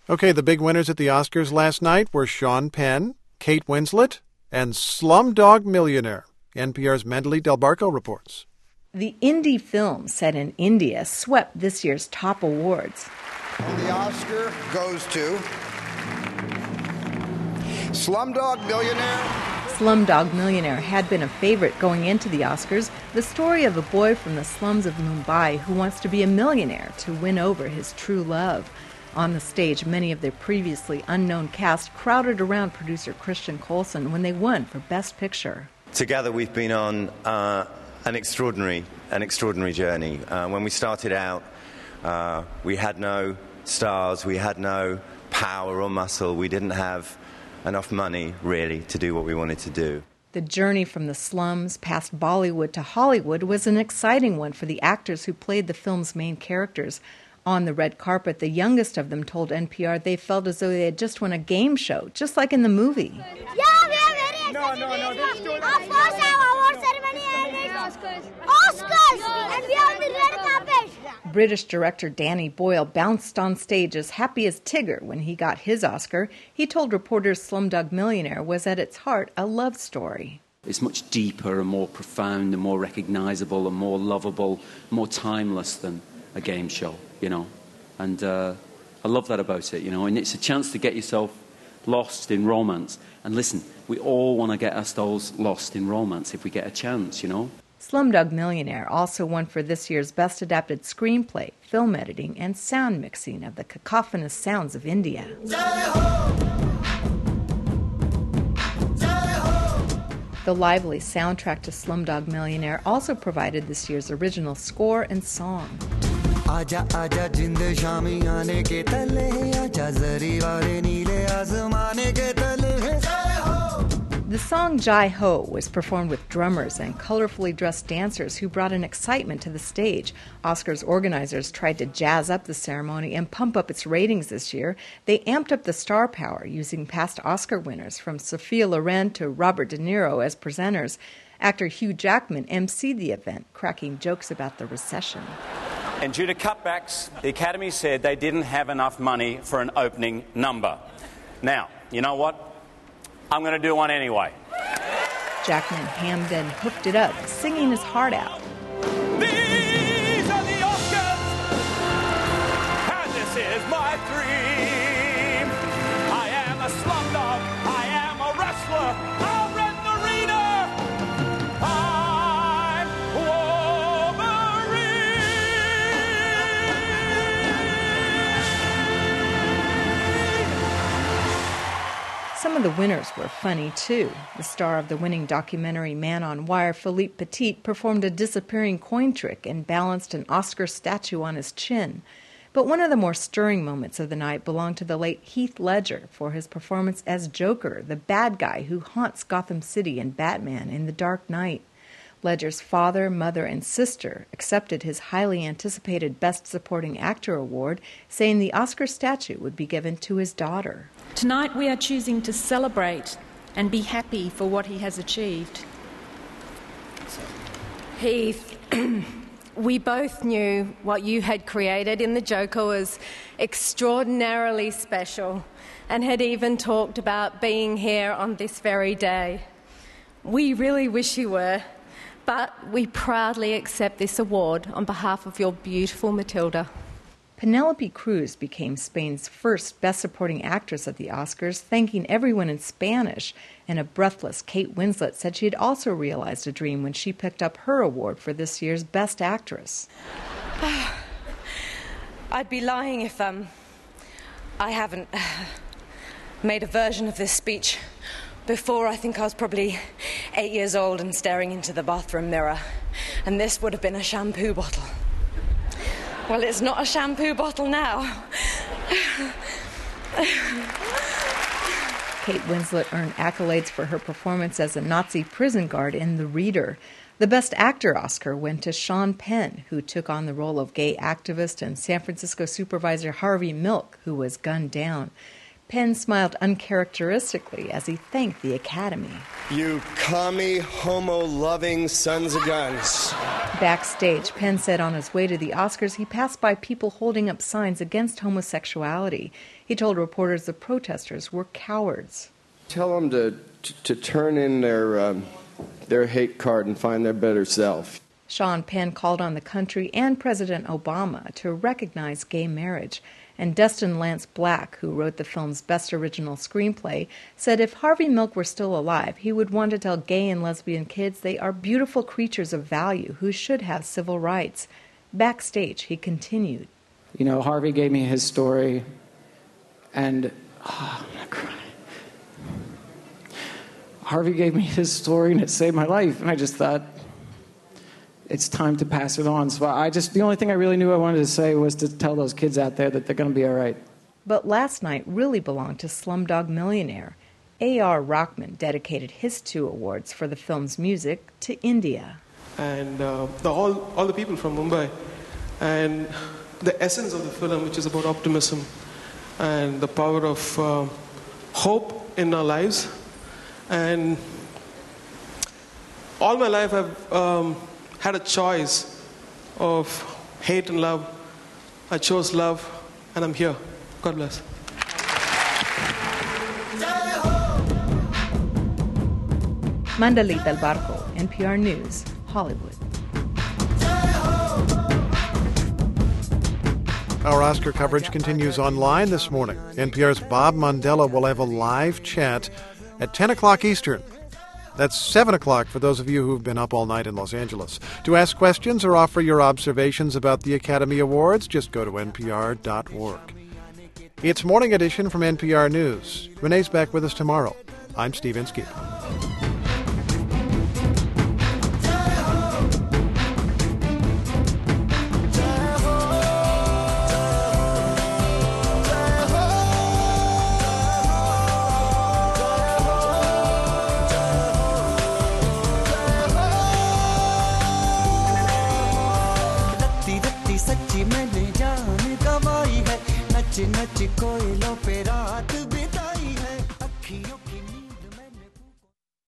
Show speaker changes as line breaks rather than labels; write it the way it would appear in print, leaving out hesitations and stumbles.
Okay, the big winners at the Oscars last night were Sean Penn, Kate Winslet, and Slumdog Millionaire. NPR's Mandalee Del Barco reports.
The indie film set in India swept this year's top awards.
And the Oscar goes to Slumdog Millionaire.
Slumdog Millionaire had been a favorite going into the Oscars, the story of a boy from the slums of Mumbai who wants to be a millionaire to win over his true love. On the stage, many of their previously unknown cast crowded around producer Christian Colson when they won for Best Picture.
Together we've been on an extraordinary journey. When we started out, we had no stars, we had no power or muscle, we didn't have enough money, really, to do what we wanted to do.
The journey from the slums past Bollywood to Hollywood was an exciting one for the actors who played the film's main characters. On the red carpet, the youngest of them told NPR they felt as though they had just won a game show, just like in the movie.
Yeah, we are very excited. Our first award ceremony and it's Oscars! And we are on the red carpet!
British director Danny Boyle bounced on stage as happy as Tigger when he got his Oscar. He told reporters Slumdog Millionaire was at its heart a love story.
It's much deeper and more profound and more recognizable and more lovable, more timeless than a game show, you know. And I love that about it, you know. And it's a chance to get yourself lost in romance. And listen, we all want to get ourselves lost in romance if we get a chance, you know.
Slumdog Millionaire also won for this year's Best Adapted Screenplay, Film Editing, and Sound Mixing of the cacophonous sounds of India. The lively soundtrack to Slumdog Millionaire also provided this year's original score and song.
आजा आजा जिंद शामी आने के तले आजा जरी वाले नीले आसमाने के तले जय हो.
The song Jai Ho was performed with drummers and colorfully dressed dancers who brought an excitement to the stage. Oscars organizers tried to jazz up the ceremony and pump up its ratings this year. They amped up the star power using past Oscar winners from Sophia Loren to Robert De Niro as presenters. Actor Hugh Jackman emceed the event, cracking jokes about the recession.
And due to cutbacks, the Academy said they didn't have enough money for an opening number. Now, you know what? I'm going to do one anyway.
Jackman hammed and hooked it up, singing his heart out.
These are the Oscars, and this is my dream. I am a slumdog, I am a wrestler, I'll rent the arena. I'm Wolverine.
Some of the winners were funny, too. The star of the winning documentary Man on Wire, Philippe Petit, performed a disappearing coin trick and balanced an Oscar statue on his chin. But one of the more stirring moments of the night belonged to the late Heath Ledger for his performance as Joker, the bad guy who haunts Gotham City in Batman in The Dark Knight. Ledger's father, mother, and sister accepted his highly anticipated Best Supporting Actor award, saying the Oscar statue would be given to his daughter.
Tonight we are choosing to celebrate and be happy for what he has achieved.
Heath, we both knew what you had created in the Joker was extraordinarily special and had even talked about being here on this very day. We really wish you were, but we proudly accept this award on behalf of your beautiful Matilda.
Penelope Cruz became Spain's first Best Supporting Actress at the Oscars, thanking everyone in Spanish, and a breathless Kate Winslet said she had also realized a dream when she picked up her award for this year's Best Actress.
I'd be lying if I haven't made a version of this speech before. I think I was probably 8 years old and staring into the bathroom mirror, and this would have been a shampoo bottle. Well, it's not a shampoo bottle now.
Kate Winslet earned accolades for her performance as a Nazi prison guard in The Reader. The Best Actor Oscar went to Sean Penn, who took on the role of gay activist and San Francisco supervisor Harvey Milk, who was gunned down. Penn smiled uncharacteristically as he thanked the Academy.
You commie, homo-loving sons of guns.
Backstage, Penn said on his way to the Oscars he passed by people holding up signs against homosexuality. He told reporters the protesters were cowards.
Tell them to turn in their hate card and find their better self.
Sean Penn called on the country and President Obama to recognize gay marriage. And Dustin Lance Black, who wrote the film's Best Original Screenplay, said if Harvey Milk were still alive, he would want to tell gay and lesbian kids they are beautiful creatures of value who should have civil rights. Backstage, he continued.
You know, Harvey gave me his story, and I'm not crying. Harvey gave me his story, and it saved my life, and I just thought, it's time to pass it on. So the only thing I really knew I wanted to say was to tell those kids out there that they're going to be all right.
But last night really belonged to Slumdog Millionaire. A.R. Rahman dedicated his 2 awards for the film's music to India.
And all the people from Mumbai. And the essence of the film, which is about optimism and the power of hope in our lives. And all my life I've had a choice of hate and love. I chose love, and I'm here. God bless.
Mandalit Del Barco, NPR News, Hollywood.
Our Oscar coverage continues online this morning. NPR's Bob Mondella will have a live chat at 10 o'clock Eastern. That's 7 o'clock for those of you who've been up all night in Los Angeles. To ask questions or offer your observations about the Academy Awards, just go to npr.org. It's Morning Edition from NPR News. Renee's back with us tomorrow. I'm Steve Inskeep.
नच नच कोयलों पे रात बिताई है अखियों